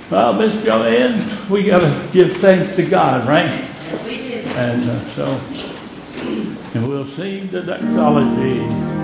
Well, Miss Joanne, we got to give thanks to God, right? Yes, we did. And and we'll sing the doxology.